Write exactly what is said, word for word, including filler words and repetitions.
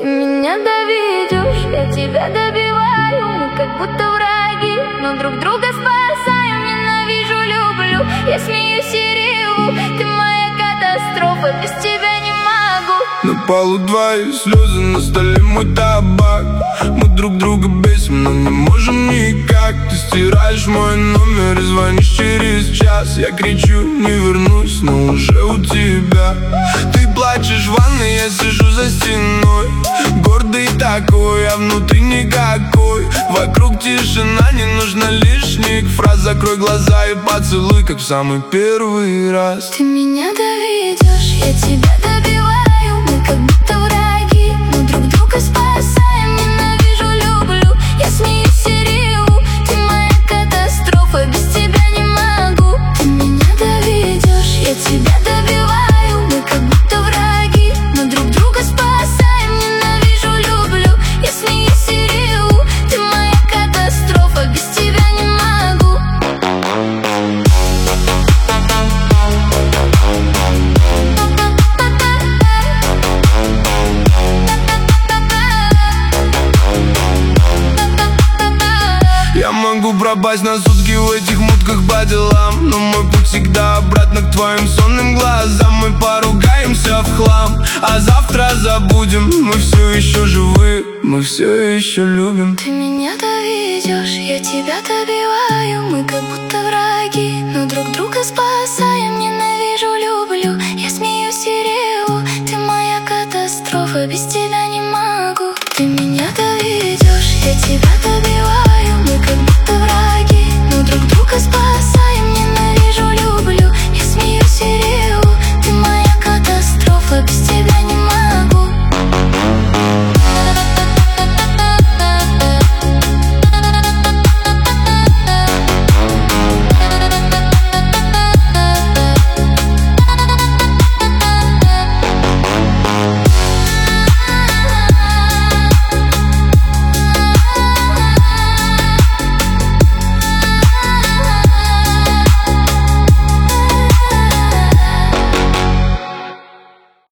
Ты меня доведешь, я тебя добиваю. Мы как будто враги, но друг друга спасаем. Ненавижу, люблю, я смеюсь и реву. Ты моя катастрофа, без тебя не могу. На полу твои слезы, на столе мой табак. Мы друг друга бесим, но не можем никак. Ты стираешь мой номер и звонишь через час. Я кричу, не вернусь, но уже у тебя. Ты плачешь в ванной, я сижу за стеной. Гордый такой, а внутри никакой. Вокруг тишина, не нужно лишних фраз. Закрой глаза и поцелуй, как в самый первый раз. Ты меня доведешь, я тебя добиваю. Мы как будто враги, но друг друга спасаем. Ненавижу, люблю, я смеюсь и реву. Ты моя катастрофа, без тебя не могу. Ты меня доведешь, я тебя добиваю. Мы как будто враги, но друг друга спасаем. Ненавижу, люблю, я смеюсь и реву. Ты моя катастрофа, без тебя не могу. Я могу пропасть на сутки в этих мутках по делам, но мой путь всегда обратно к твоим сонным глазам. Мы поругаемся в хлам, а завтра забудем. Мы все еще живы, мы все еще любим. Ты меня доведешь, я тебя добиваю. Мы как будто враги, но друг друга спасаем.